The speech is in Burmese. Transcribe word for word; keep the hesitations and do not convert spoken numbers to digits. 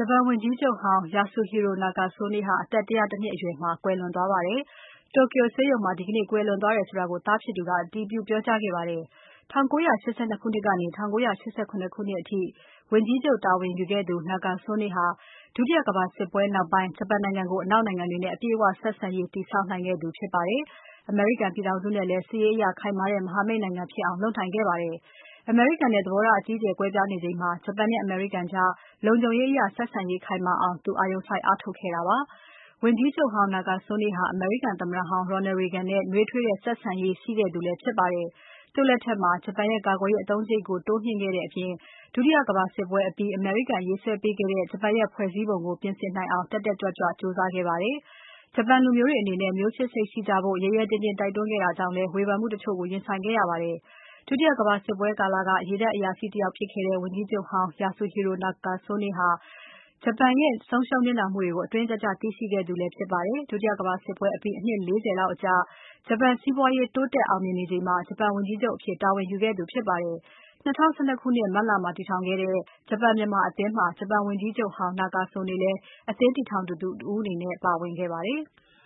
ဂျပန်ဝန်ကြီးချုပ်ဟောင်း Yasuhiro Nakasone ဟာအသက် ၁၀၁ နှစ်အရွယ်မှာ ကွယ်လွန်သွားပါတယ်။ Tokyo ဆေးရုံမှာ ဒီကနေ့ ကွယ်လွန်သွားတယ်ဆိုတာကို သားဖြစ်သူက အတည်ပြုပြောကြားခဲ့ပါတယ်။ ၁၉၈၂ ခုနှစ်ကနေ ၁၉၈၇ ခုနှစ်အထိ ဝန်ကြီးချုပ်တာဝန်ယူခဲ့သူ Nakasone ဟာ ဒုတိယကမ္ဘာစစ်ပွဲနောက်ပိုင်း ဂျပန်နိုင်ငံကို အနောက်နိုင်ငံတွေနဲ့ အပြည့်အဝဆက်ဆံရေးတည်ဆောက်နိုင်ခဲ့သူဖြစ်ပါတယ်။ အမေရိကန်ပြည်ထောင်စုနဲ့လည်း စစ်ရေးအရခိုင်မာတဲ့ မဟာမိတ်နိုင်ငံဖြစ်အောင် လုပ်နိုင်ခဲ့ပါတယ်။ အမေရိကန်နဲ့ သဘောထားအကြီးအကျယ်ကွဲပြားနေချိန်မှာ ဂျပန်နဲ့ အမေရိကန်ကြား လုံခြုံရေးအရ ဆက်ဆံရေးခိုင်မာအောင် သူအာရုံစိုက်အားထုတ်ခဲ့တာပါ။ ဝန်ကြီးချုပ်ဟောင်း Nakasone ဟာ အမေရိကန်သမ္မတဟောင်း Ronald Reagan နဲ့ နွေးထွေးတဲ့ဆက်ဆံရေးရှိခဲ့သူလည်းဖြစ်ပါတယ်။ သူ့လက်ထက်မှာ ဂျပန်ရဲ့ကာကွယ်ရေးအသုံးစရိတ်ကို တိုးမြှင့်ခဲ့တဲ့အပြင် ဒုတိယကမ္ဘာစစ်ပွဲအပြီး အမေရိကန်ရေးဆွဲပေးခဲ့တဲ့ ဂျပန်ရဲ့ဖွဲ့စည်းပုံကို ပြင်ဆင်နိုင်အောင် တက်တက်ကြွကြွကြိုးစားခဲ့ပါတယ်။ ဂျပန်လူမျိုးတွေအနေနဲ့ မျိုးချစ်စိတ်ရှိကြဖို့ ရဲရဲတင်းတင်းတိုက်တွန်းခဲ့တာကြောင့်လည်း ဝေဖန်မှုတချို့ကို ရင်ဆိုင်ခဲ့ရပါတယ်။ ဒုတိယကမ္ဘာစစ်ပွဲကာလက ရေတပ်အရာရှိတယောက်ဖြစ်ခဲ့တဲ့ ဝန်ကြီးချုပ်ဟောင်း Yasuhiro Nakasone ဟာ ဂျပန်ရဲ့ဆုံးရှုံးနစ်နာမှုတွေကို အတွင်းကျကျသိရှိခဲ့သူလည်းဖြစ်ပါတယ်။ ဒုတိယကမ္ဘာစစ်ပွဲအပြီး အနှစ် ၄၀ လောက်အကြာ ဂျပန်စီးပွားရေးတိုးတက်အောင်မြင်နေချိန်မှာ ဂျပန်ဝန်ကြီးချုပ်အဖြစ်တာဝန်ယူခဲ့သူဖြစ်ပါတယ်။ ၂၀၁၂ ခုနှစ် မတ်လမှာတည်ထောင်ခဲ့တဲ့ ဂျပန်-မြန်မာအသင်းမှာ ဂျပန်ဝန်ကြီးချုပ်ဟောင်း Nakasone လည်းအသင်းတည်ထောင်သူ တဦးအနေနဲ့ ပါဝင်ခဲ့ပါတယ်။